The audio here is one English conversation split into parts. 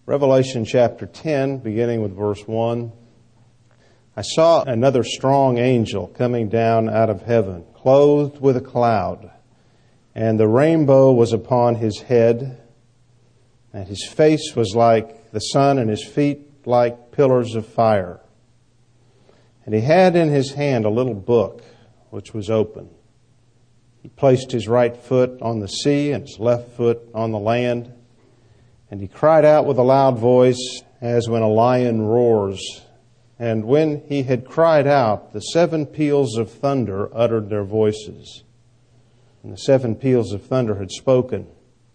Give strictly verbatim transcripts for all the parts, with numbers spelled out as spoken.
Revelation chapter ten, beginning with verse one. I saw another strong angel coming down out of heaven, clothed with a cloud, and the rainbow was upon his head, and his face was like the sun, and his feet like pillars of fire. And he had in his hand a little book, which was open. He placed his right foot on the sea and his left foot on the land. And he cried out with a loud voice, as when a lion roars. And when he had cried out, the seven peals of thunder uttered their voices. And the seven peals of thunder had spoken.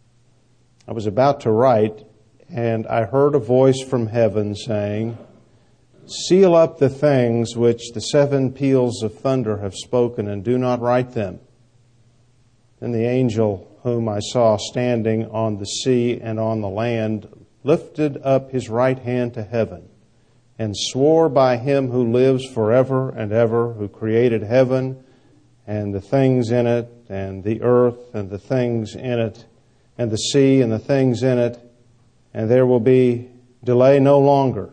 I was about to write, and I heard a voice from heaven saying, "Seal up the things which the seven peals of thunder have spoken, and do not write them." Then the angel whom I saw standing on the sea and on the land lifted up his right hand to heaven and swore by him who lives forever and ever, who created heaven and the things in it, and the earth and the things in it, and the sea and the things in it, and there will be delay no longer.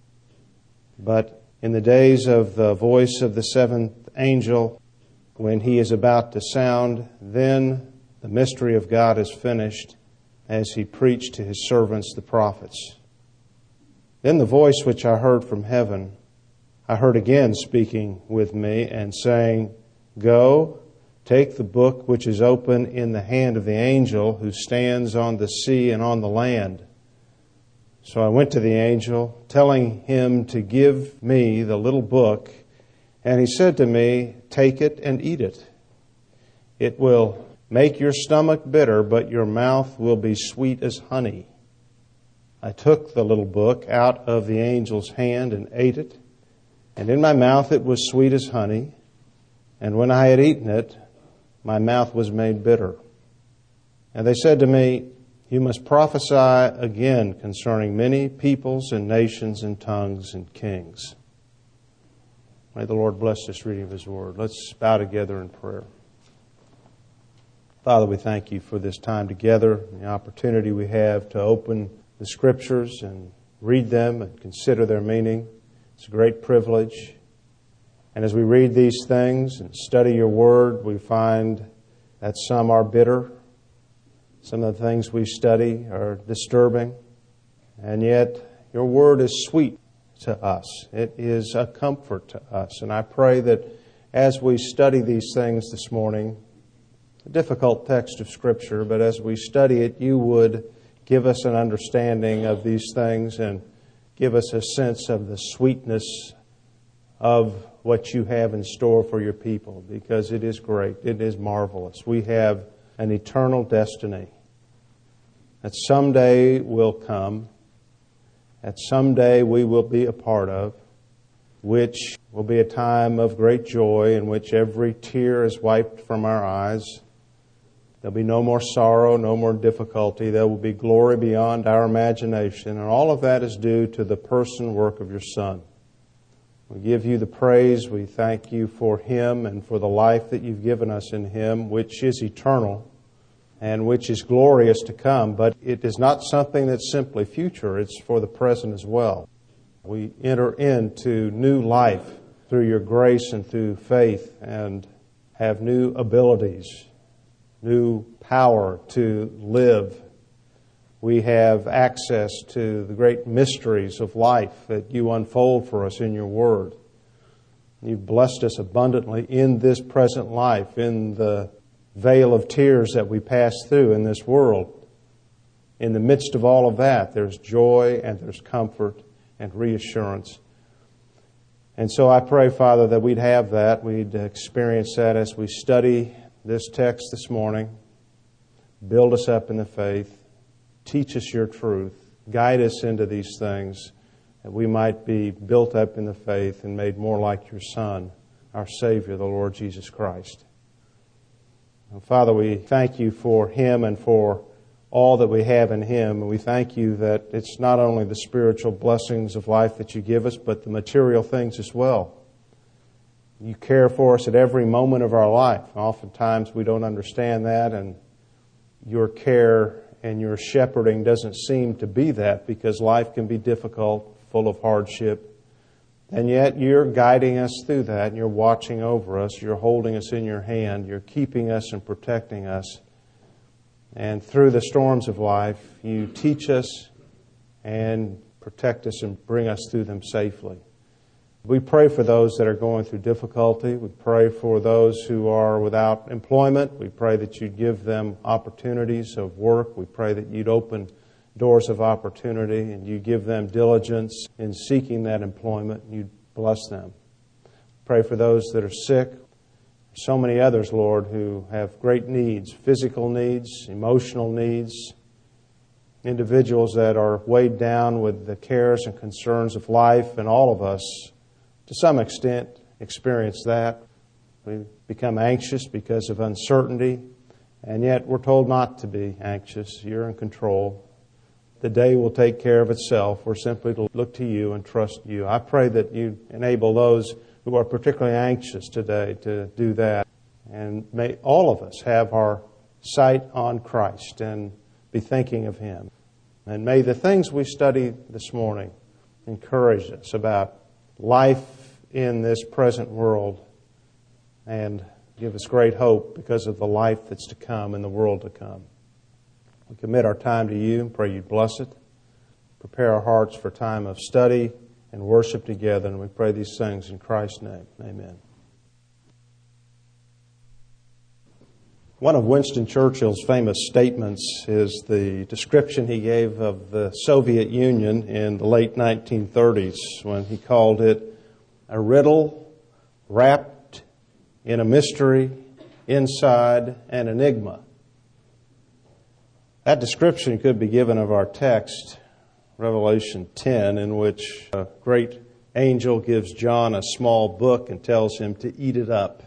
But in the days of the voice of the seventh angel, when he is about to sound, then the mystery of God is finished, as he preached to his servants the prophets. Then the voice which I heard from heaven, I heard again speaking with me and saying, "Go, take the book which is open in the hand of the angel who stands on the sea and on the land." So I went to the angel, telling him to give me the little book, and he said to me, "Take it and eat it. It will make your stomach bitter, but your mouth will be sweet as honey." I took the little book out of the angel's hand and ate it, and in my mouth it was sweet as honey, and when I had eaten it, my mouth was made bitter. And they said to me, "You must prophesy again concerning many peoples and nations and tongues and kings." May the Lord bless this reading of His Word. Let's bow together in prayer. Father, we thank You for this time together, and the opportunity we have to open the Scriptures and read them and consider their meaning. It's a great privilege. And as we read these things and study Your Word, we find that some are bitter. Some of the things we study are disturbing. And yet, Your Word is sweet to us. It is a comfort to us. And I pray that as we study these things this morning, a difficult text of Scripture, but as we study it, You would give us an understanding of these things and give us a sense of the sweetness of what You have in store for Your people, because it is great. It is marvelous. We have an eternal destiny that someday will come, that someday we will be a part of, which will be a time of great joy in which every tear is wiped from our eyes. There'll be no more sorrow, no more difficulty. There will be glory beyond our imagination. And all of that is due to the person and work of Your Son. We give You the praise. We thank You for Him and for the life that You've given us in Him, which is eternal and which is glorious to come. But it is not something that's simply future. It's for the present as well. We enter into new life through Your grace and through faith and have new abilities, new power to live. We have access to the great mysteries of life that You unfold for us in Your Word. You've blessed us abundantly in this present life, in the vale of tears that we pass through in this world. In the midst of all of that, there's joy and there's comfort and reassurance. And so I pray, Father, that we'd have that, we'd experience that as we study this text this morning. Build us up in the faith. Teach us Your truth. Guide us into these things, that we might be built up in the faith and made more like Your Son, our Savior, the Lord Jesus Christ. And Father, we thank You for Him and for all that we have in Him. And we thank You that it's not only the spiritual blessings of life that You give us, but the material things as well. You care for us at every moment of our life. Oftentimes we don't understand that, and Your care and your shepherding doesn't seem to be that because life can be difficult, full of hardship. And yet you're guiding us through that, and you're watching over us, you're holding us in your hand, you're keeping us and protecting us. And through the storms of life, you teach us and protect us and bring us through them safely. We pray for those that are going through difficulty. We pray for those who are without employment. We pray that you'd give them opportunities of work. We pray that you'd open doors of opportunity and you give them diligence in seeking that employment. You'd bless them. Pray for those that are sick. So many others, Lord, who have great needs, physical needs, emotional needs, individuals that are weighed down with the cares and concerns of life, and all of us, to some extent, experience that. We become anxious because of uncertainty, and yet we're told not to be anxious. You're in control. The day will take care of itself. We're simply to look to you and trust you. I pray that you enable those who are particularly anxious today to do that. And may all of us have our sight on Christ and be thinking of Him. And may the things we study this morning encourage us about life in this present world and give us great hope because of the life that's to come and the world to come. We commit our time to you and pray you bless it. Prepare our hearts for time of study and worship together, and we pray these things in Christ's name. Amen. One of Winston Churchill's famous statements is the description he gave of the Soviet Union in the late nineteen thirties when he called it a riddle wrapped in a mystery, inside an enigma. That description could be given of our text, Revelation ten, in which a great angel gives John a small book and tells him to eat it up.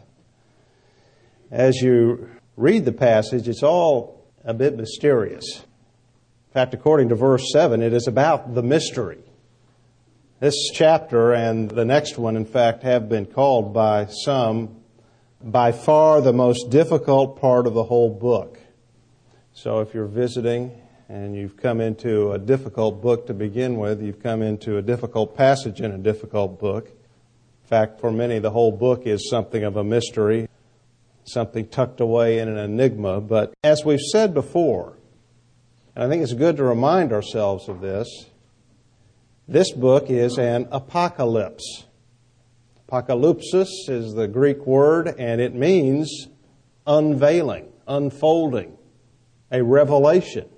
As you read the passage, it's all a bit mysterious. In fact, according to verse seven, it is about the mystery. This chapter and the next one, in fact, have been called by some by far the most difficult part of the whole book. So if you're visiting and you've come into a difficult book to begin with, you've come into a difficult passage in a difficult book. In fact, for many, the whole book is something of a mystery, something tucked away in an enigma. But as we've said before, and I think it's good to remind ourselves of this, this book is an apocalypse. Apocalypsis is the Greek word, and it means unveiling, unfolding, a revelation.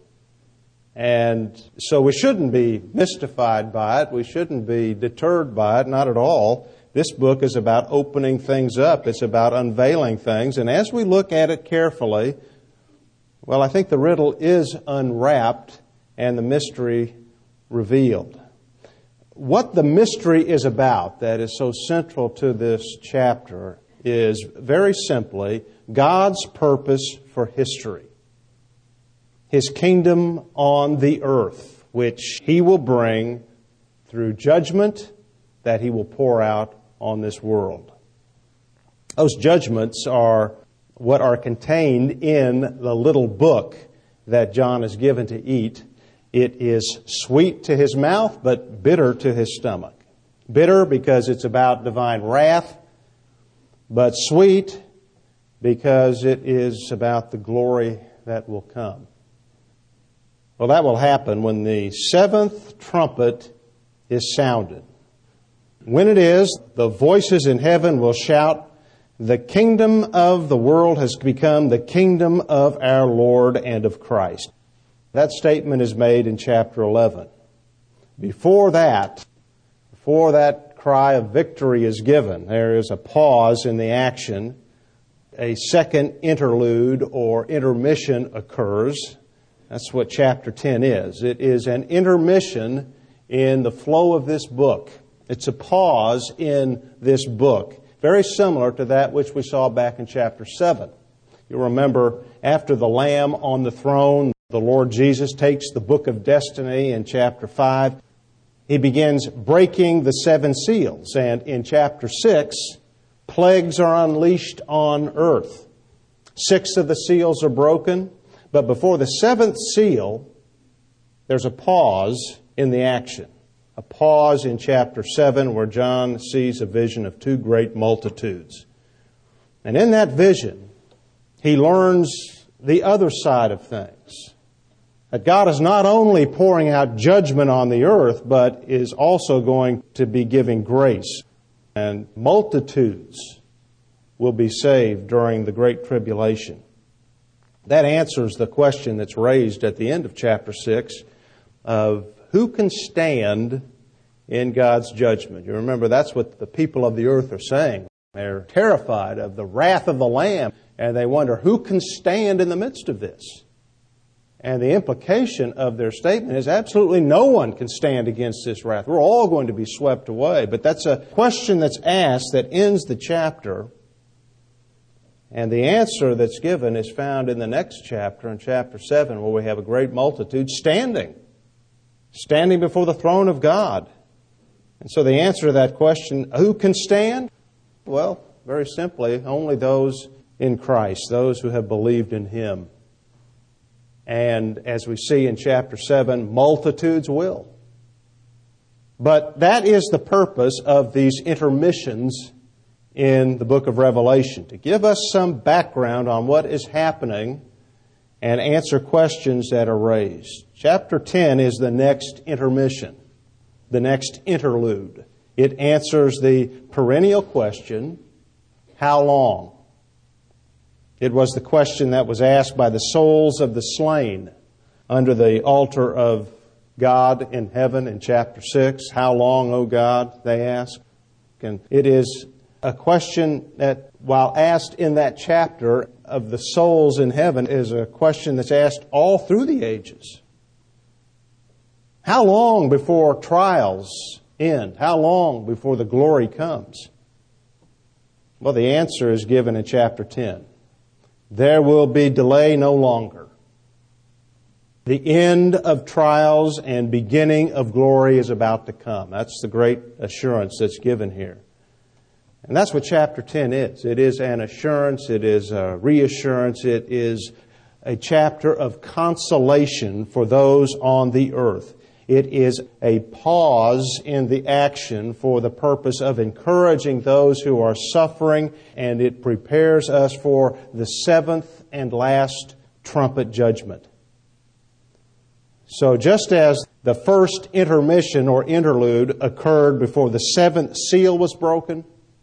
And so we shouldn't be mystified by it. We shouldn't be deterred by it. Not at all. This book is about opening things up. It's about unveiling things. And as we look at it carefully, well, I think the riddle is unwrapped and the mystery revealed. What the mystery is about that is so central to this chapter is very simply God's purpose for history. His kingdom on the earth, which He will bring through judgment that He will pour out on this world. Those judgments are what are contained in the little book that John is given to eat. It is sweet to his mouth, but bitter to his stomach. Bitter because it's about divine wrath, but sweet because it is about the glory that will come. Well, that will happen when the seventh trumpet is sounded. When it is, the voices in heaven will shout, "The kingdom of the world has become the kingdom of our Lord and of Christ." That statement is made in chapter eleven. Before that, before that cry of victory is given, there is a pause in the action. A second interlude or intermission occurs. That's what chapter ten is. It is an intermission in the flow of this book. It's a pause in this book, very similar to that which we saw back in chapter seven. You'll remember after the Lamb on the throne, the Lord Jesus takes the book of destiny in chapter five. He begins breaking the seven seals. And in chapter six, plagues are unleashed on earth. Six of the seals are broken. But before the seventh seal, there's a pause in the action. A pause in chapter seven where John sees a vision of two great multitudes. And in that vision, he learns the other side of things. That God is not only pouring out judgment on the earth, but is also going to be giving grace. And multitudes will be saved during the Great Tribulation. That answers the question that's raised at the end of chapter six of who can stand in God's judgment. You remember that's what the people of the earth are saying. They're terrified of the wrath of the Lamb, and they wonder who can stand in the midst of this. And the implication of their statement is absolutely no one can stand against this wrath. We're all going to be swept away. But that's a question that's asked that ends the chapter. And the answer that's given is found in the next chapter, in chapter seven, where we have a great multitude standing. Standing before the throne of God. And so the answer to that question, who can stand? Well, very simply, only those in Christ, those who have believed in Him. And as we see in chapter seven, multitudes will. But that is the purpose of these intermissions in the book of Revelation, to give us some background on what is happening and answer questions that are raised. Chapter ten is the next intermission, the next interlude. It answers the perennial question, how long? It was the question that was asked by the souls of the slain under the altar of God in heaven in chapter six. How long, O God, they ask. And it is a question that, while asked in that chapter of the souls in heaven, is a question that's asked all through the ages. How long before trials end? How long before the glory comes? Well, the answer is given in chapter ten. There will be delay no longer. The end of trials and beginning of glory is about to come. That's the great assurance that's given here. And that's what chapter ten is. It is an assurance. It is a reassurance. It is a chapter of consolation for those on the earth. It is a pause in the action for the purpose of encouraging those who are suffering, and it prepares us for the seventh and last trumpet judgment. So just as the first intermission or interlude occurred before the seventh seal was broken,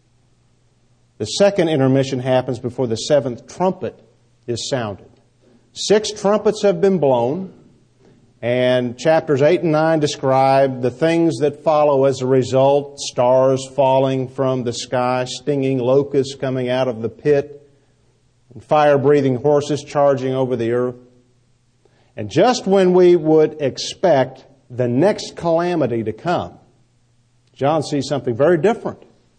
the second intermission happens before the seventh trumpet is sounded. Six trumpets have been blown. And chapters eight and nine describe the things that follow as a result. Stars falling from the sky, stinging locusts coming out of the pit, and fire-breathing horses charging over the earth. And just when we would expect the next calamity to come, John sees something very different.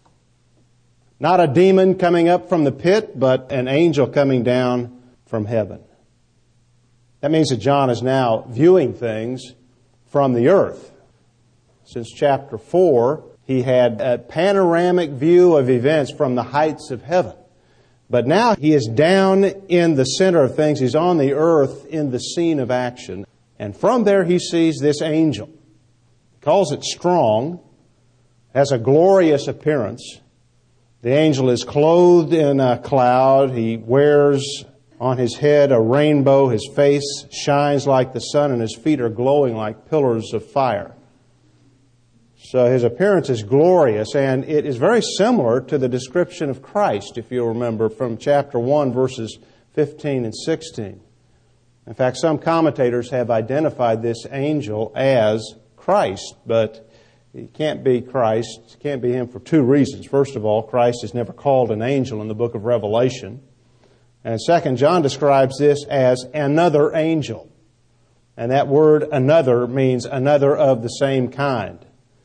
Not a demon coming up from the pit, but an angel coming down from heaven. That means that John is now viewing things from the earth. Since chapter four, he had a panoramic view of events from the heights of heaven. But now he is down in the center of things. He's on the earth in the scene of action. And from there he sees this angel. He calls it strong, has a glorious appearance. The angel is clothed in a cloud. He wears on his head a rainbow. His face shines like the sun, and his feet are glowing like pillars of fire. So his appearance is glorious, and it is very similar to the description of Christ, if you'll remember, from chapter one, verses fifteen and sixteen. In fact, some commentators have identified this angel as Christ, but it can't be Christ. It can't be him for two reasons. First of all, Christ is never called an angel in the book of Revelation. And second, John describes this as another angel. And that word another means another of the same kind.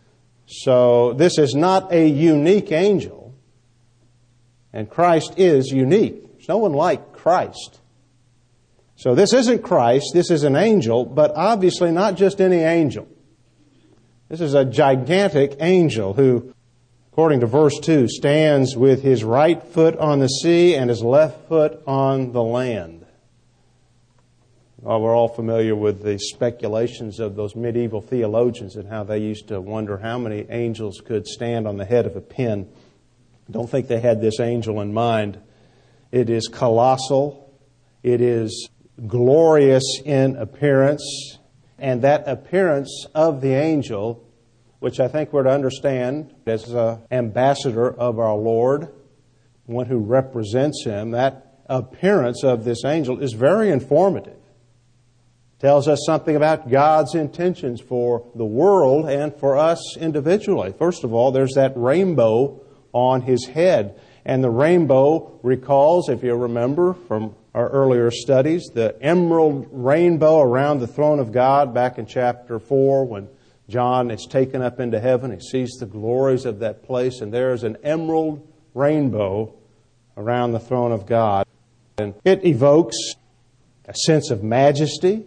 So this is not a unique angel. And Christ is unique. There's no one like Christ. So this isn't Christ, this is an angel, but obviously not just any angel. This is a gigantic angel who, according to verse two, stands with his right foot on the sea and his left foot on the land. Well, we're all familiar with the speculations of those medieval theologians and how they used to wonder how many angels could stand on the head of a pin. I don't think they had this angel in mind. It is colossal. It is glorious in appearance. And that appearance of the angel, which I think we're to understand as an ambassador of our Lord, one who represents Him, that appearance of this angel is very informative. Tells us something about God's intentions for the world and for us individually. First of all, there's that rainbow on his head. And the rainbow recalls, if you remember from our earlier studies, the emerald rainbow around the throne of God back in chapter four when John is taken up into heaven. He sees the glories of that place, and there's an emerald rainbow around the throne of God. And it evokes a sense of majesty.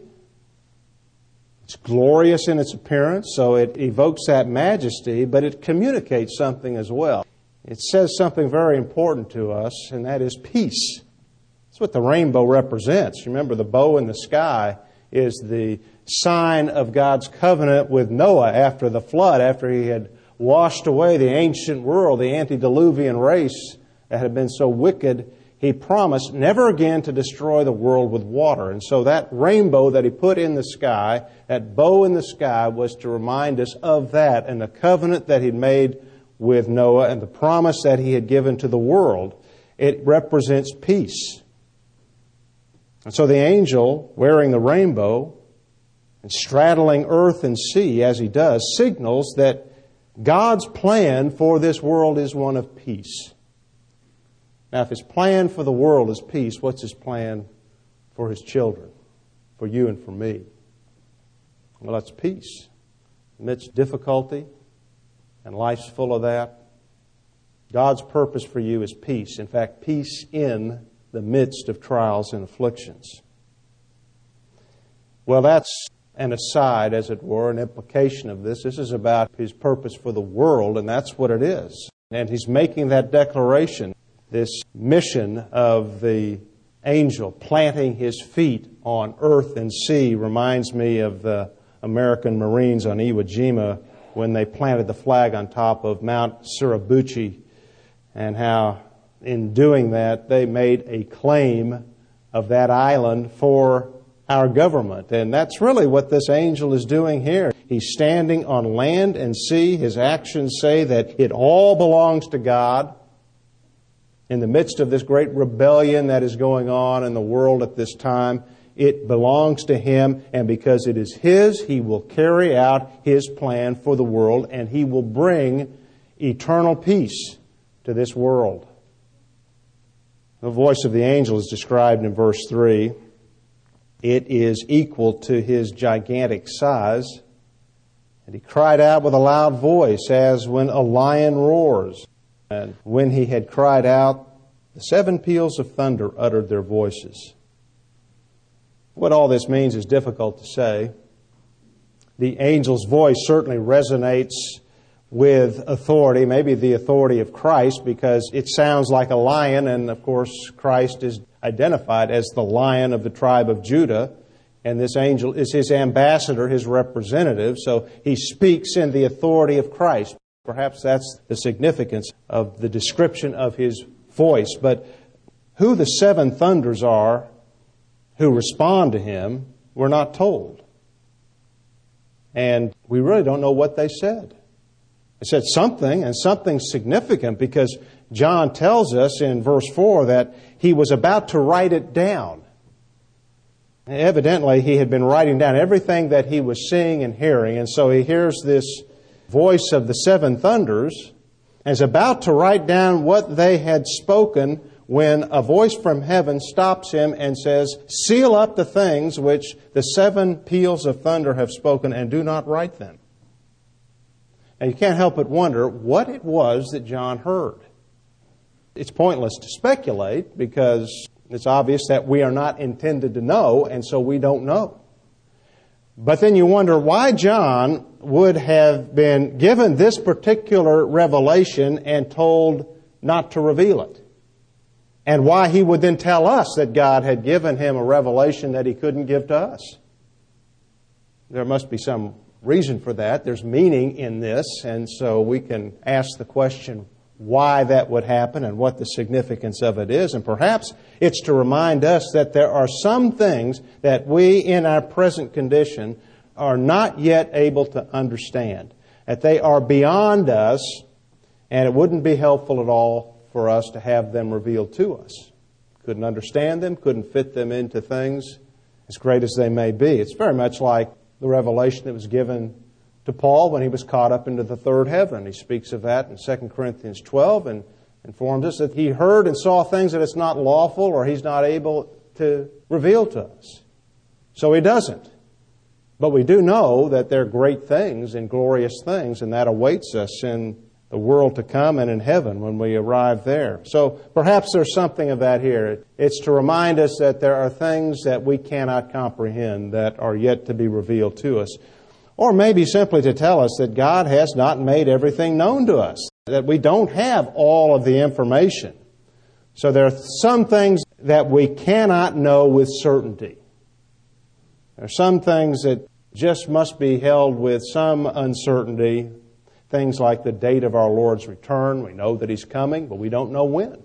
It's glorious in its appearance, so it evokes that majesty, but it communicates something as well. It says something very important to us, and that is peace. That's what the rainbow represents. Remember, the bow in the sky is the sign of God's covenant with Noah after the flood, after he had washed away the ancient world, the antediluvian race that had been so wicked. He promised never again to destroy the world with water. And so that rainbow that He put in the sky, that bow in the sky, was to remind us of that and the covenant that He'd made with Noah and the promise that He had given to the world. It represents peace. And so the angel wearing the rainbow and straddling earth and sea as he does signals that God's plan for this world is one of peace. Now, if His plan for the world is peace, what's His plan for His children, for you and for me? Well, that's peace. Amidst difficulty, and life's full of that, God's purpose for you is peace. In fact, peace in the midst of trials and afflictions. Well, that's an aside, as it were, an implication of this. This is about His purpose for the world, and that's what it is. And He's making that declaration. This mission of the angel planting his feet on earth and sea reminds me of the American Marines on Iwo Jima when they planted the flag on top of Mount Suribuchi, and how in doing that they made a claim of that island for our government. And that's really what this angel is doing here. He's standing on land and sea. His actions say that it all belongs to God. In the midst of this great rebellion that is going on in the world at this time, it belongs to Him, and because it is His, He will carry out His plan for the world, and He will bring eternal peace to this world. The voice of the angel is described in verse three. It is equal to His gigantic size, and He cried out with a loud voice as when a lion roars. And when He had cried out, the seven peals of thunder uttered their voices. What all this means is difficult to say. The angel's voice certainly resonates with authority, maybe the authority of Christ, because it sounds like a lion, and of course Christ is identified as the Lion of the tribe of Judah, and this angel is His ambassador, His representative, so He speaks in the authority of Christ. Perhaps that's the significance of the description of His voice. But who the seven thunders are who respond to Him, we're not told. And we really don't know what they said. They said something, and something significant, because John tells us in verse four that he was about to write it down. Evidently, he had been writing down everything that he was seeing and hearing, and so he hears this voice of the seven thunders, and is about to write down what they had spoken when a voice from heaven stops him and says, "Seal up the things which the seven peals of thunder have spoken, and do not write them." And you can't help but wonder what it was that John heard. It's pointless to speculate, because it's obvious that we are not intended to know, and so we don't know. But then you wonder why John would have been given this particular revelation and told not to reveal it. and why he would then tell us that God had given him a revelation that he couldn't give to us. There must be some reason for that. There's meaning in this, and so we can ask the question why that would happen and what the significance of it is. And perhaps it's to remind us that there are some things that we in our present condition are not yet able to understand, that they are beyond us, and it wouldn't be helpful at all for us to have them revealed to us. Couldn't understand them, couldn't fit them into things as great as they may be. It's very much like the revelation that was given to Paul when he was caught up into the third heaven. He speaks of that in Second Corinthians twelve and informs us that he heard and saw things that it's not lawful or he's not able to reveal to us. So he doesn't. But we do know that there are great things and glorious things, and that awaits us in the world to come and in heaven when we arrive there. So perhaps there's something of that here. It's to remind us that there are things that we cannot comprehend that are yet to be revealed to us. Or maybe simply to tell us that God has not made everything known to us, that we don't have all of the information. So there are some things that we cannot know with certainty. There are some things that just must be held with some uncertainty. Things like the date of our Lord's return. We know that He's coming, but we don't know when.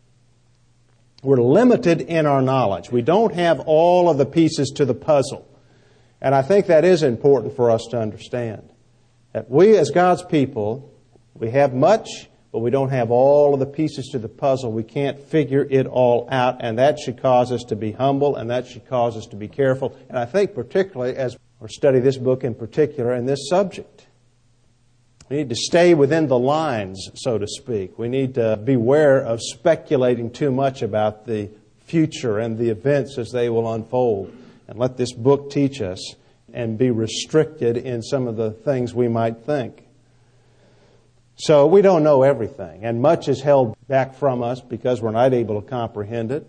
We're limited in our knowledge. We don't have all of the pieces to the puzzle. And I think that is important for us to understand. That we as God's people, we have much, but we don't have all of the pieces to the puzzle. We can't figure it all out, and that should cause us to be humble, and that should cause us to be careful. And I think particularly as we study this book in particular and this subject, we need to stay within the lines, so to speak. We need to beware of speculating too much about the future and the events as they will unfold. And let this book teach us and be restricted in some of the things we might think. So we don't know everything, and much is held back from us because we're not able to comprehend it.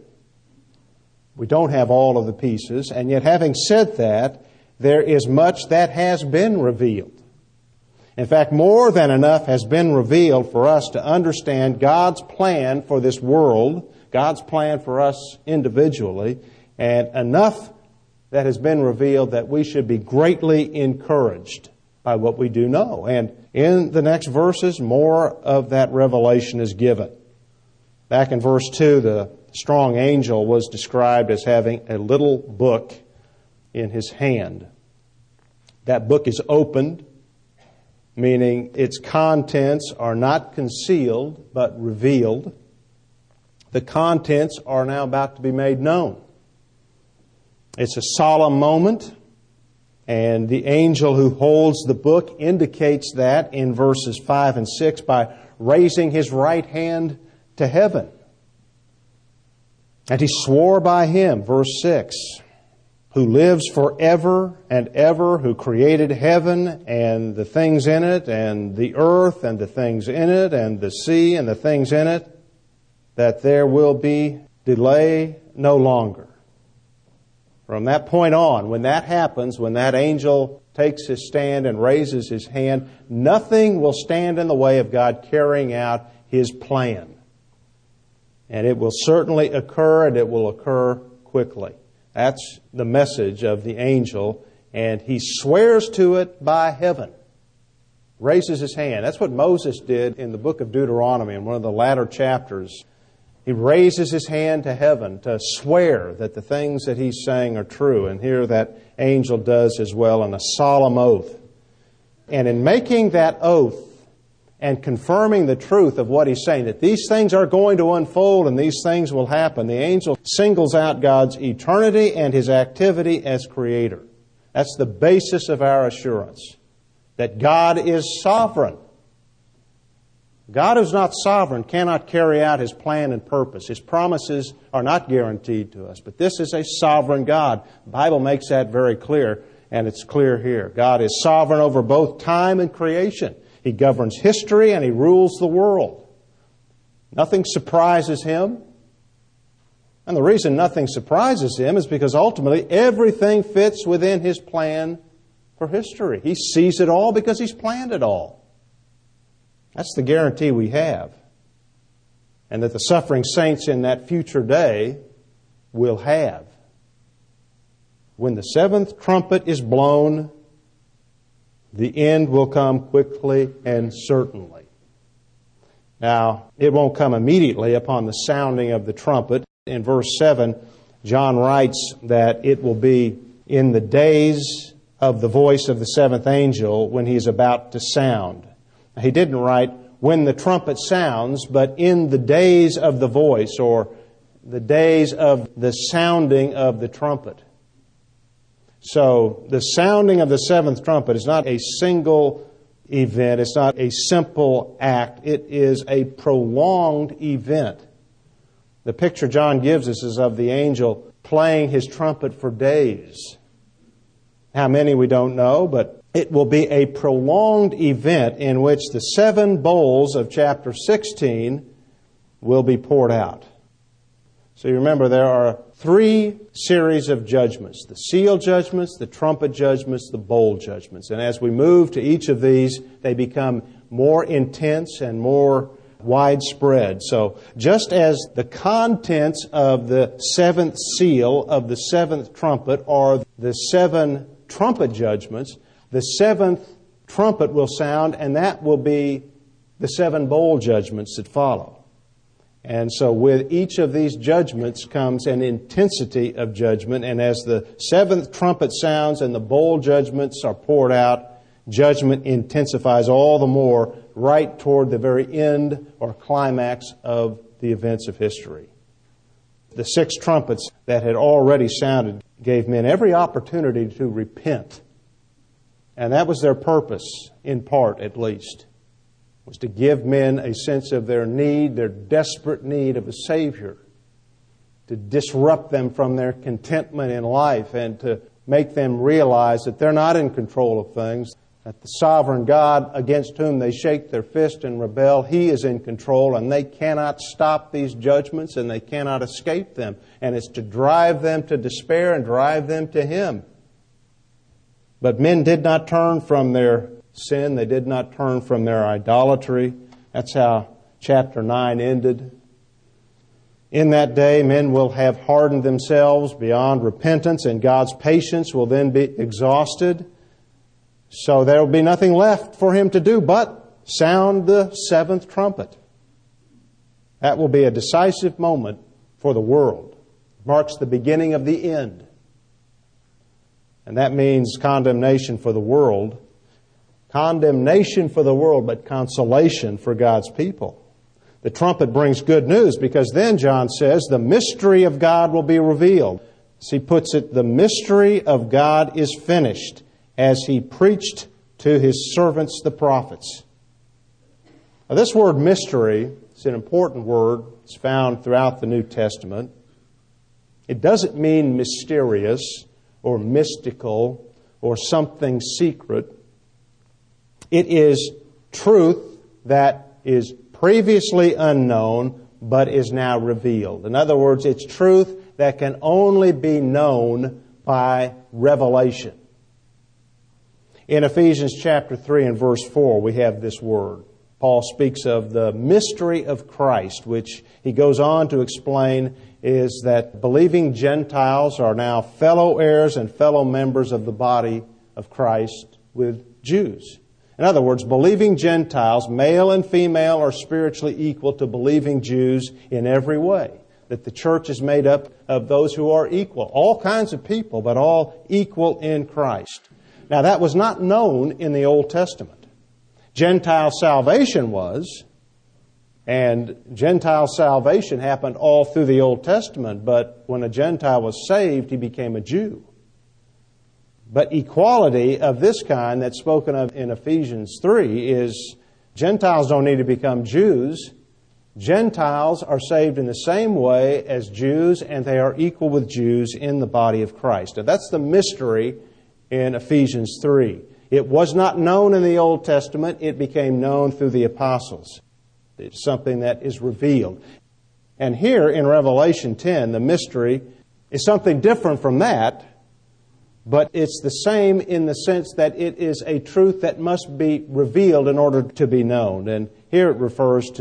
We don't have all of the pieces, and yet having said that, there is much that has been revealed. In fact, more than enough has been revealed for us to understand God's plan for this world, God's plan for us individually, and enough that has been revealed that we should be greatly encouraged by what we do know. And in the next verses, more of that revelation is given. Back in verse two, the strong angel was described as having a little book in his hand. That book is opened, meaning its contents are not concealed but revealed. The contents are now about to be made known. It's a solemn moment, and the angel who holds the book indicates that in verses five and six by raising his right hand to heaven. And he swore by him, verse six, who lives forever and ever, who created heaven and the things in it, and the earth and the things in it, and the sea and the things in it, that there will be delay no longer. From that point on, when that happens, when that angel takes his stand and raises his hand, nothing will stand in the way of God carrying out His plan. And it will certainly occur, and it will occur quickly. That's the message of the angel, and he swears to it by heaven. Raises his hand. That's what Moses did in the book of Deuteronomy, in one of the latter chapters. He raises his hand to heaven to swear that the things that he's saying are true. And here that angel does as well in a solemn oath. And in making that oath and confirming the truth of what he's saying, that these things are going to unfold and these things will happen, the angel singles out God's eternity and His activity as Creator. That's the basis of our assurance, that God is sovereign. God who's not sovereign cannot carry out His plan and purpose. His promises are not guaranteed to us. But this is a sovereign God. The Bible makes that very clear, and it's clear here. God is sovereign over both time and creation. He governs history and He rules the world. Nothing surprises Him. And the reason nothing surprises Him is because ultimately everything fits within His plan for history. He sees it all because He's planned it all. That's the guarantee we have. and that the suffering saints in that future day will have. When the seventh trumpet is blown, the end will come quickly and certainly. Now, it won't come immediately upon the sounding of the trumpet. In verse seven, John writes that it will be in the days of the voice of the seventh angel when he is about to sound. He didn't write when the trumpet sounds, but in the days of the voice, or the days of the sounding of the trumpet. So the sounding of the seventh trumpet is not a single event. It's not a simple act. It is a prolonged event. The picture John gives us is of the angel playing his trumpet for days. How many we don't know, but it will be a prolonged event in which the seven bowls of chapter sixteen will be poured out. So you remember there are three series of judgments: the seal judgments, the trumpet judgments, the bowl judgments. And as we move to each of these, they become more intense and more widespread. So just as the contents of the seventh seal of the seventh trumpet are the seven trumpet judgments, the seventh trumpet will sound, and that will be the seven bowl judgments that follow. And so with each of these judgments comes an intensity of judgment, and as the seventh trumpet sounds and the bowl judgments are poured out, judgment intensifies all the more right toward the very end or climax of the events of history. The six trumpets that had already sounded gave men every opportunity to repent. And that was their purpose, in part at least, was to give men a sense of their need, their desperate need of a Savior, to disrupt them from their contentment in life and to make them realize that they're not in control of things, that the sovereign God against whom they shake their fist and rebel, He is in control, and they cannot stop these judgments and they cannot escape them. And it's to drive them to despair and drive them to Him. But men did not turn from their sin. They did not turn from their idolatry. That's how chapter nine ended. In that day, men will have hardened themselves beyond repentance, and God's patience will then be exhausted. So there will be nothing left for Him to do but sound the seventh trumpet. That will be a decisive moment for the world. It marks the beginning of the end. And that means condemnation for the world. Condemnation for the world, but consolation for God's people. The trumpet brings good news because then, John says, the mystery of God will be revealed. As he puts it, the mystery of God is finished, as He preached to His servants, the prophets. Now, this word mystery is an important word. It's found throughout the New Testament. It doesn't mean mysterious or mystical or something secret. It is truth that is previously unknown but is now revealed. In other words, it's truth that can only be known by revelation. In Ephesians chapter three and verse four, we have this word. Paul speaks of the mystery of Christ, which he goes on to explain is that believing Gentiles are now fellow heirs and fellow members of the body of Christ with Jews. In other words, believing Gentiles, male and female, are spiritually equal to believing Jews in every way. That the church is made up of those who are equal. All kinds of people, but all equal in Christ. Now, that was not known in the Old Testament. Gentile salvation was, and Gentile salvation happened all through the Old Testament, but when a Gentile was saved, he became a Jew. But equality of this kind that's spoken of in Ephesians three is Gentiles don't need to become Jews. Gentiles are saved in the same way as Jews, and they are equal with Jews in the body of Christ. Now, that's the mystery in Ephesians three. It was not known in the Old Testament. It became known through the apostles. It's something that is revealed. And here in Revelation ten, the mystery is something different from that, but it's the same in the sense that it is a truth that must be revealed in order to be known. And here it refers to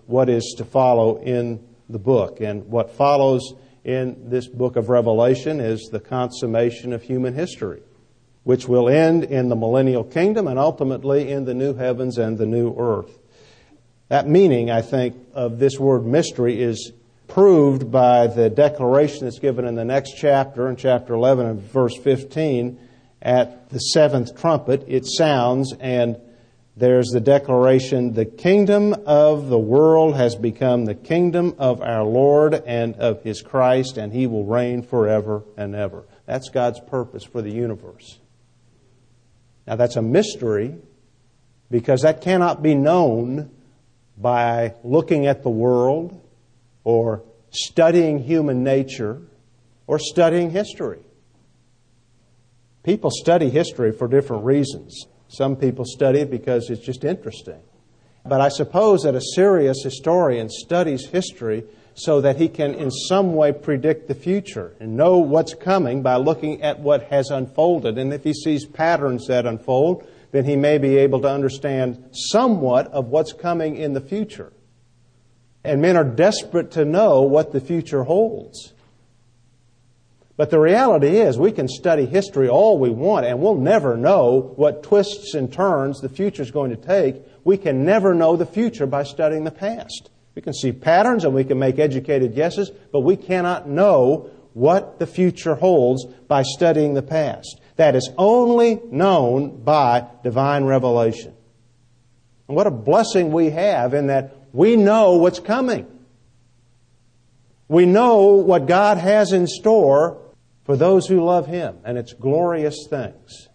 what is to follow in the book. And what follows in this book of Revelation is the consummation of human history, which will end in the millennial kingdom and ultimately in the new heavens and the new earth. That meaning, I think, of this word mystery is proved by the declaration that's given in the next chapter, in chapter eleven and verse fifteen. At the seventh trumpet, it sounds, and there's the declaration, the kingdom of the world has become the kingdom of our Lord and of His Christ, and He will reign forever and ever. That's God's purpose for the universe. Now, that's a mystery because that cannot be known by looking at the world or studying human nature or studying history. People study history for different reasons. Some people study it because it's just interesting. But I suppose that a serious historian studies history so that he can in some way predict the future and know what's coming by looking at what has unfolded. And if he sees patterns that unfold, then he may be able to understand somewhat of what's coming in the future. And men are desperate to know what the future holds. But the reality is we can study history all we want and we'll never know what twists and turns the future is going to take. We can never know the future by studying the past. We can see patterns and we can make educated guesses, but we cannot know what the future holds by studying the past. That is only known by divine revelation. And what a blessing we have in that we know what's coming. We know what God has in store for those who love Him, and it's glorious things.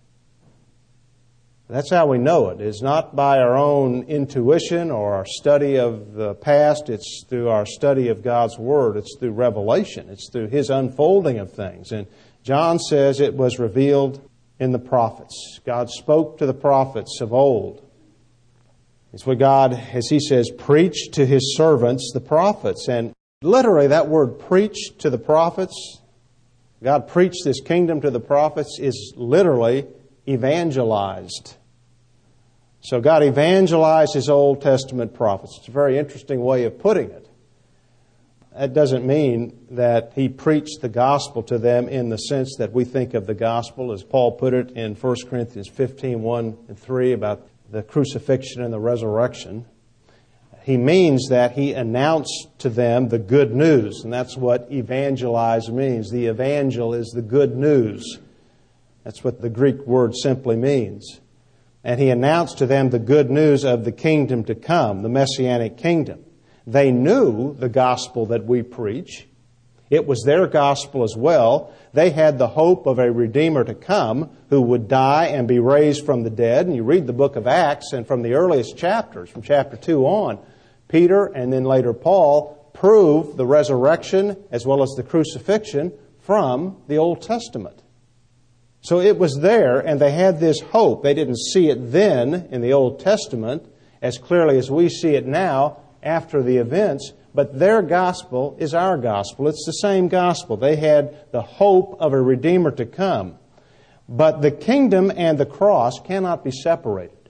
That's how we know it. It's not by our own intuition or our study of the past. It's through our study of God's Word. It's through revelation. It's through His unfolding of things. And John says it was revealed in the prophets. God spoke to the prophets of old. It's what God, as He says, preached to His servants, the prophets. And literally that word preach to the prophets, God preached this kingdom to the prophets, is literally evangelized. So God evangelized His Old Testament prophets. It's a very interesting way of putting it. That doesn't mean that He preached the gospel to them in the sense that we think of the gospel, as Paul put it in First Corinthians fifteen, one and three about the crucifixion and the resurrection. He means that He announced to them the good news, and that's what evangelize means. The evangel is the good news. That's what the Greek word simply means. And He announced to them the good news of the kingdom to come, the Messianic kingdom. They knew the gospel that we preach. It was their gospel as well. They had the hope of a Redeemer to come who would die and be raised from the dead. And you read the book of Acts, and from the earliest chapters, from chapter two on, Peter and then later Paul prove the resurrection as well as the crucifixion from the Old Testament. So it was there, and they had this hope. They didn't see it then in the Old Testament as clearly as we see it now after the events, but their gospel is our gospel. It's the same gospel. They had the hope of a Redeemer to come. But the kingdom and the cross cannot be separated.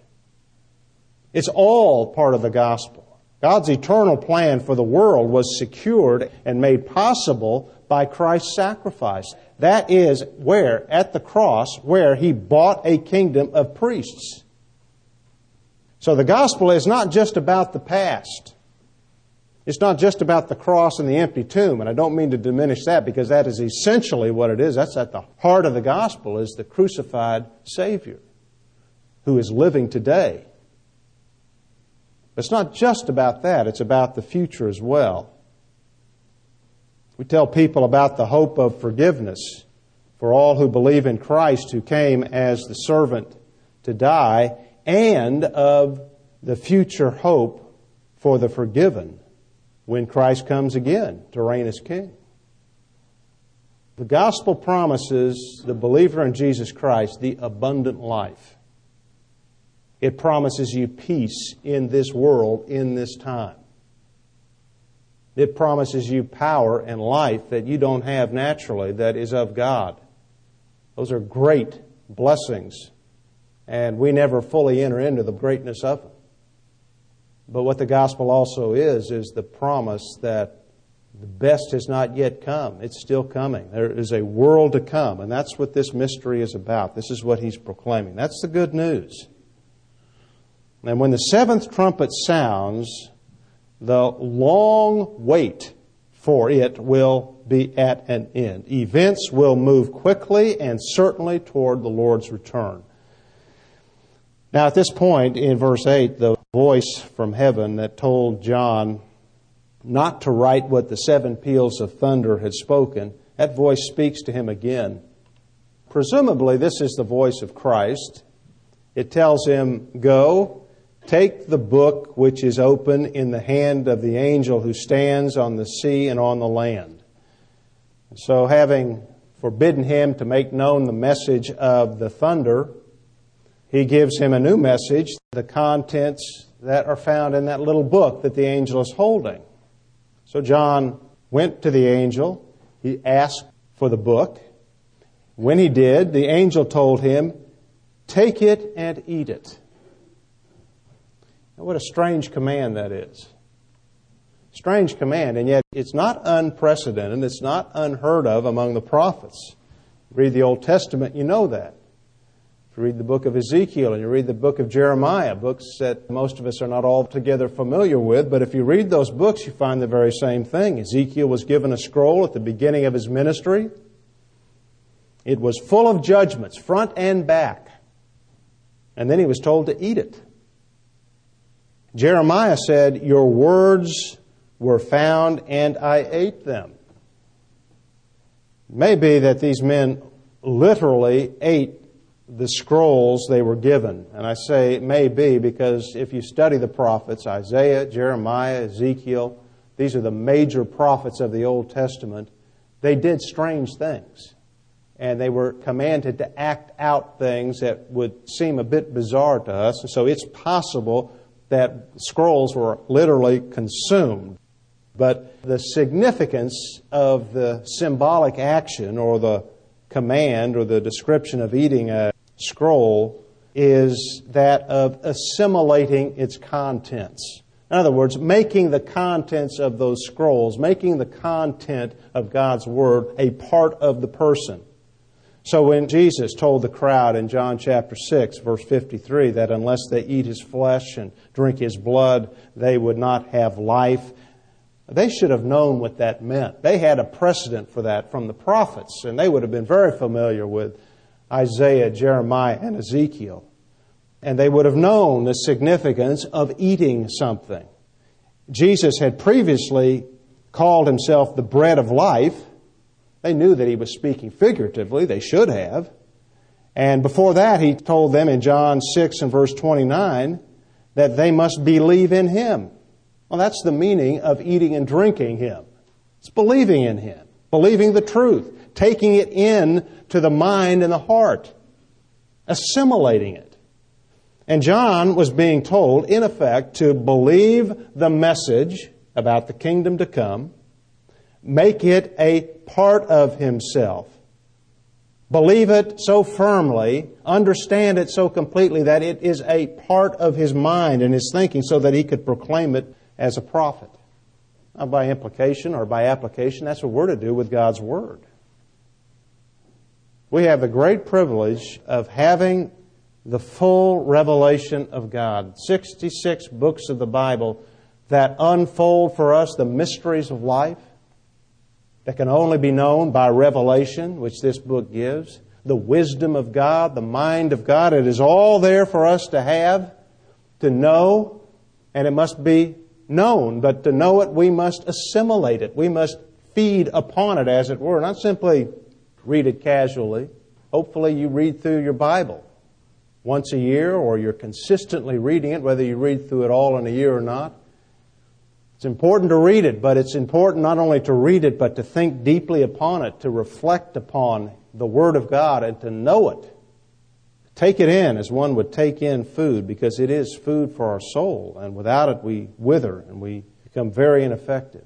It's all part of the gospel. God's eternal plan for the world was secured and made possible by Christ's sacrifice. That is where, at the cross, where He bought a kingdom of priests. So the gospel is not just about the past. It's not just about the cross and the empty tomb. And I don't mean to diminish that because that is essentially what it is. That's at the heart of the gospel, is the crucified Savior who is living today. But it's not just about that. It's about the future as well. We tell people about the hope of forgiveness for all who believe in Christ, who came as the servant to die, and of the future hope for the forgiven when Christ comes again to reign as King. The gospel promises the believer in Jesus Christ the abundant life. It promises you peace in this world, in this time. It promises you power and life that you don't have naturally, that is of God. Those are great blessings, and we never fully enter into the greatness of them. But what the gospel also is, is the promise that the best has not yet come. It's still coming. There is a world to come, and that's what this mystery is about. This is what he's proclaiming. That's the good news. And when the seventh trumpet sounds, the long wait for it will be at an end. Events will move quickly and certainly toward the Lord's return. Now, at this point in verse eight, the voice from heaven that told John not to write what the seven peals of thunder had spoken, that voice speaks to him again. Presumably, this is the voice of Christ. It tells him, "Go, take the book which is open in the hand of the angel who stands on the sea and on the land." So, having forbidden him to make known the message of the thunder, he gives him a new message, the contents that are found in that little book that the angel is holding. So John went to the angel. He asked for the book. When he did, the angel told him, "Take it and eat it." Now, what a strange command that is. Strange command, and yet it's not unprecedented. It's not unheard of among the prophets. Read the Old Testament, you know that. If you read the book of Ezekiel and you read the book of Jeremiah, books that most of us are not altogether familiar with, but if you read those books, you find the very same thing. Ezekiel was given a scroll at the beginning of his ministry. It was full of judgments, front and back. And then he was told to eat it. Jeremiah said, "Your words were found and I ate them." It may be that these men literally ate the scrolls they were given. And I say it may be because if you study the prophets, Isaiah, Jeremiah, Ezekiel, these are the major prophets of the Old Testament, they did strange things. And they were commanded to act out things that would seem a bit bizarre to us. And so it's possible that scrolls were literally consumed. But the significance of the symbolic action or the command or the description of eating a scroll is that of assimilating its contents. In other words, making the contents of those scrolls, making the content of God's Word a part of the person. So when Jesus told the crowd in John chapter six, verse fifty-three, that unless they eat His flesh and drink His blood, they would not have life, they should have known what that meant. They had a precedent for that from the prophets, and they would have been very familiar with Isaiah, Jeremiah, and Ezekiel. And they would have known the significance of eating something. Jesus had previously called Himself the bread of life. They knew that He was speaking figuratively. They should have. And before that, He told them in John six and verse twenty-nine that they must believe in Him. Well, that's the meaning of eating and drinking Him. It's believing in Him, believing the truth, taking it in to the mind and the heart, assimilating it. And John was being told, in effect, to believe the message about the kingdom to come, make it a part of himself, believe it so firmly, understand it so completely that it is a part of his mind and his thinking so that he could proclaim it as a prophet. Now, by implication or by application, that's what we're to do with God's Word. We have the great privilege of having the full revelation of God. sixty-six books of the Bible that unfold for us the mysteries of life that can only be known by revelation, which this book gives. The wisdom of God, the mind of God, it is all there for us to have, to know, and it must be known. But to know it, we must assimilate it. We must feed upon it, as it were, not simply read it casually. Hopefully you read through your Bible once a year, or you're consistently reading it, whether you read through it all in a year or not. It's important to read it, but it's important not only to read it, but to think deeply upon it, to reflect upon the Word of God and to know it. Take it in as one would take in food, because it is food for our soul, and without it we wither and we become very ineffective.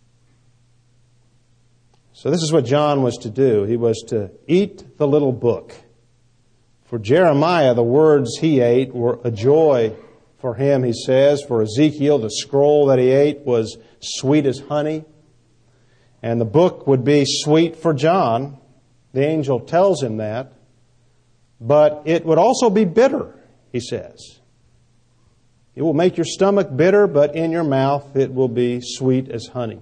So this is what John was to do. He was to eat the little book. For Jeremiah, the words he ate were a joy For him, he says, for Ezekiel, the scroll that he ate was sweet as honey. And the book would be sweet for John. The angel tells him that. But it would also be bitter, he says. It will make your stomach bitter, but in your mouth it will be sweet as honey.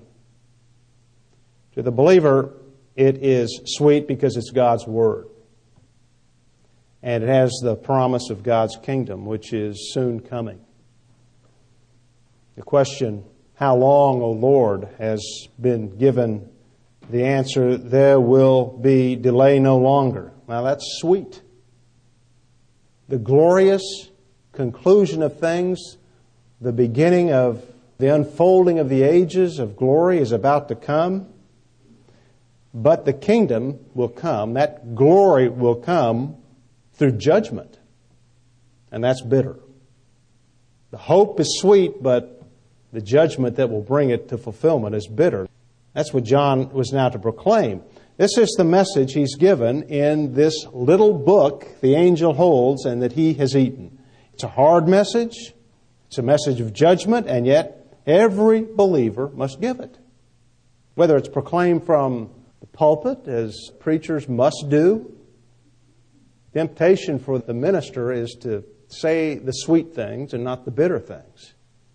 To the believer, it is sweet because it's God's Word. And it has the promise of God's kingdom, which is soon coming. The question, how long, O Lord, has been given the answer, there will be delay no longer. Now that's sweet. The glorious conclusion of things, the beginning of the unfolding of the ages of glory is about to come. But the kingdom will come, that glory will come through judgment. And that's bitter. The hope is sweet, but the judgment that will bring it to fulfillment is bitter. That's what John was now to proclaim. This is the message he's given in this little book the angel holds and that he has eaten. It's a hard message. It's a message of judgment, and yet every believer must give it. Whether it's proclaimed from the pulpit, as preachers must do. The temptation for the minister is to say the sweet things and not the bitter things.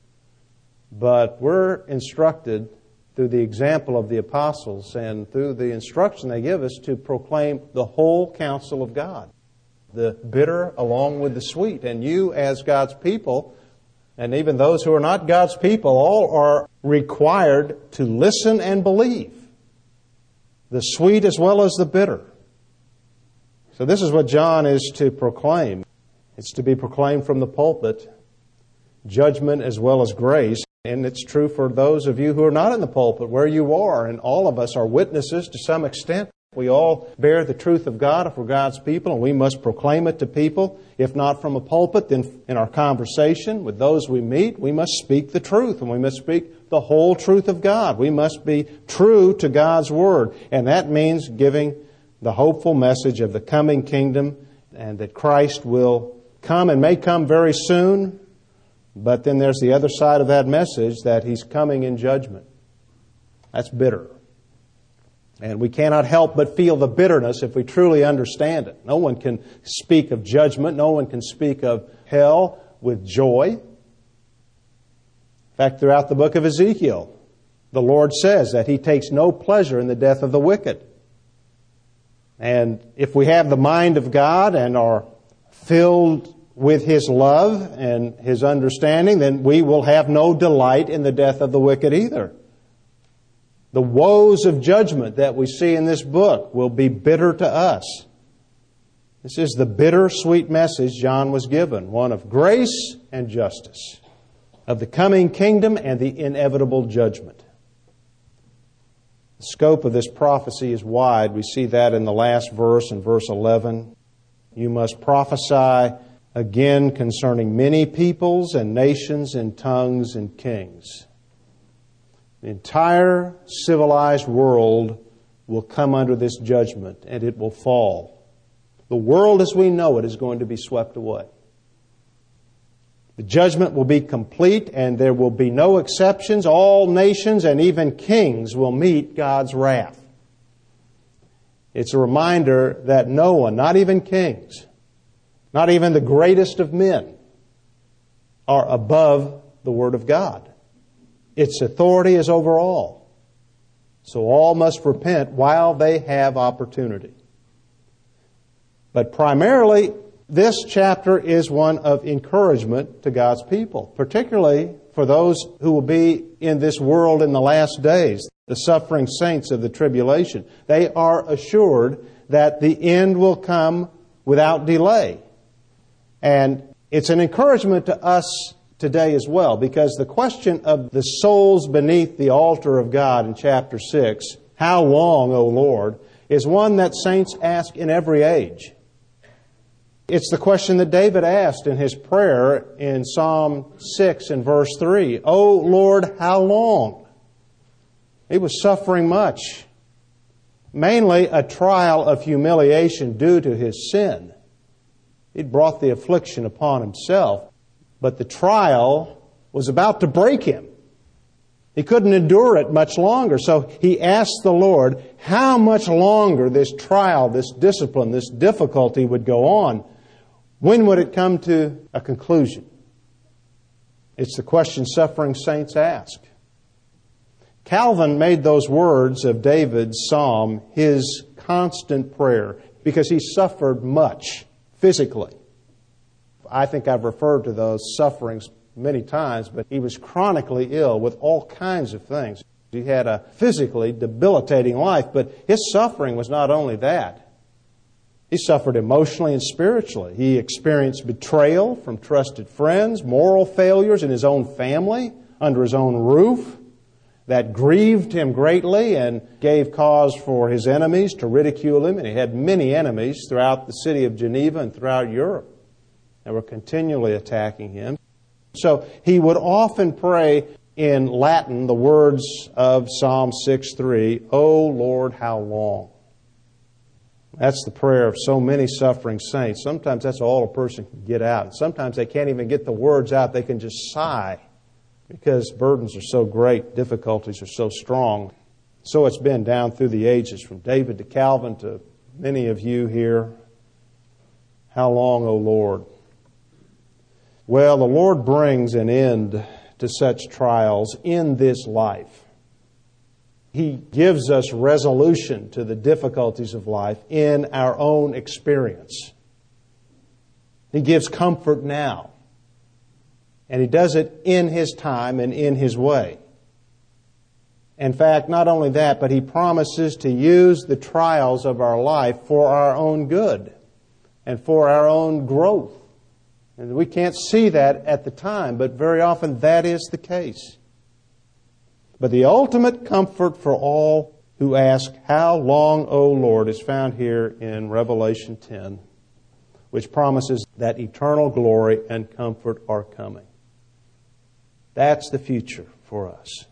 But we're instructed through the example of the apostles and through the instruction they give us to proclaim the whole counsel of God. The bitter along with the sweet. And you as God's people, and even those who are not God's people, all are required to listen and believe. The sweet as well as the bitter. So this is what John is to proclaim. It's to be proclaimed from the pulpit, judgment as well as grace. And it's true for those of you who are not in the pulpit, where you are. And all of us are witnesses to some extent. We all bear the truth of God if we're God's people, and we must proclaim it to people. If not from a pulpit, then in our conversation with those we meet, we must speak the truth, and we must speak the whole truth of God. We must be true to God's Word, and that means giving the hopeful message of the coming kingdom and that Christ will come and may come very soon. But then there's the other side of that message, that He's coming in judgment. That's bitter. And we cannot help but feel the bitterness if we truly understand it. No one can speak of judgment. No one can speak of hell with joy. In fact, throughout the book of Ezekiel, the Lord says that He takes no pleasure in the death of the wicked. And if we have the mind of God and are filled with His love and His understanding, then we will have no delight in the death of the wicked either. The woes of judgment that we see in this book will be bitter to us. This is the bitter-sweet message John was given, one of grace and justice, of the coming kingdom and the inevitable judgment. The scope of this prophecy is wide. We see that in the last verse, in verse eleven. You must prophesy again concerning many peoples and nations and tongues and kings. The entire civilized world will come under this judgment, and it will fall. The world as we know it is going to be swept away. The judgment will be complete, and there will be no exceptions. All nations and even kings will meet God's wrath. It's a reminder that no one, not even kings, not even the greatest of men, are above the Word of God. Its authority is over all. So all must repent while they have opportunity. But primarily, this chapter is one of encouragement to God's people, particularly for those who will be in this world in the last days, the suffering saints of the tribulation. They are assured that the end will come without delay. And it's an encouragement to us today as well, because the question of the souls beneath the altar of God in chapter six, how long, O Lord, is one that saints ask in every age. It's the question that David asked in his prayer in Psalm six and verse three. O Lord, how long? He was suffering much, mainly a trial of humiliation due to his sin. He'd brought the affliction upon himself. But the trial was about to break him. He couldn't endure it much longer. So he asked the Lord how much longer this trial, this discipline, this difficulty would go on. When would it come to a conclusion? It's the question suffering saints ask. Calvin made those words of David's psalm his constant prayer because he suffered much physically. I think I've referred to those sufferings many times, but he was chronically ill with all kinds of things. He had a physically debilitating life, but his suffering was not only that. He suffered emotionally and spiritually. He experienced betrayal from trusted friends, moral failures in his own family, under his own roof. That grieved him greatly and gave cause for his enemies to ridicule him. And he had many enemies throughout the city of Geneva and throughout Europe that were continually attacking him. So he would often pray in Latin the words of Psalm six three, "O Lord, how long?" That's the prayer of so many suffering saints. Sometimes that's all a person can get out. Sometimes they can't even get the words out. They can just sigh because burdens are so great, difficulties are so strong. So it's been down through the ages, from David to Calvin to many of you here. How long, O Lord? Well, the Lord brings an end to such trials in this life. He gives us resolution to the difficulties of life in our own experience. He gives comfort now. And He does it in His time and in His way. In fact, not only that, but He promises to use the trials of our life for our own good and for our own growth. And we can't see that at the time, but very often that is the case. But the ultimate comfort for all who ask, "How long, O Lord?" is found here in Revelation ten, which promises that eternal glory and comfort are coming. That's the future for us.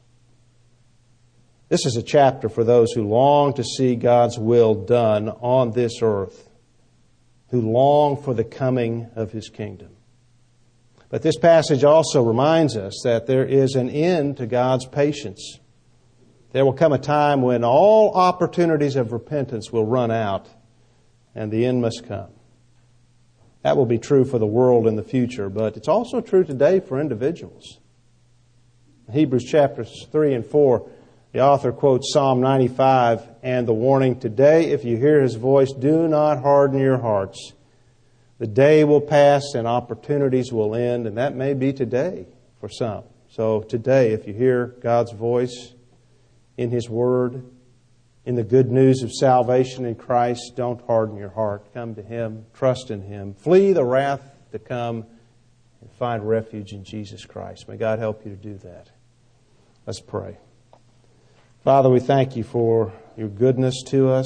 This is a chapter for those who long to see God's will done on this earth, who long for the coming of His kingdom. But this passage also reminds us that there is an end to God's patience. There will come a time when all opportunities of repentance will run out and the end must come. That will be true for the world in the future, but it's also true today for individuals. In Hebrews chapters three and four, the author quotes Psalm ninety-five and the warning, "Today, if you hear His voice, do not harden your hearts. The day will pass and opportunities will end," and that may be today for some. So today, if you hear God's voice in His Word, in the good news of salvation in Christ, don't harden your heart. Come to Him, trust in Him, flee the wrath to come, and find refuge in Jesus Christ. May God help you to do that. Let's pray. Father, we thank You for Your goodness to us.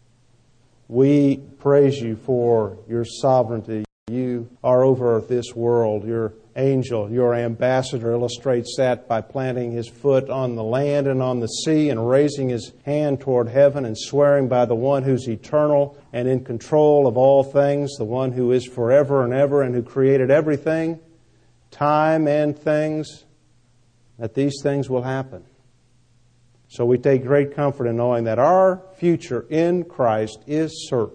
We praise You for Your sovereignty. You are over this world. Your angel, Your ambassador, illustrates that by planting his foot on the land and on the sea and raising his hand toward heaven and swearing by the one who's eternal and in control of all things, the one who is forever and ever and who created everything, time and things, that these things will happen. So we take great comfort in knowing that our future in Christ is certain.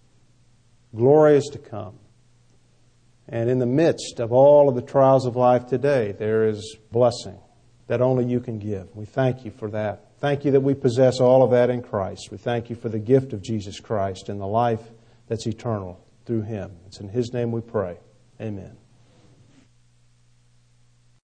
Glory is to come. And in the midst of all of the trials of life today, there is blessing that only You can give. We thank You for that. Thank You that we possess all of that in Christ. We thank You for the gift of Jesus Christ and the life that's eternal through Him. It's in His name we pray. Amen.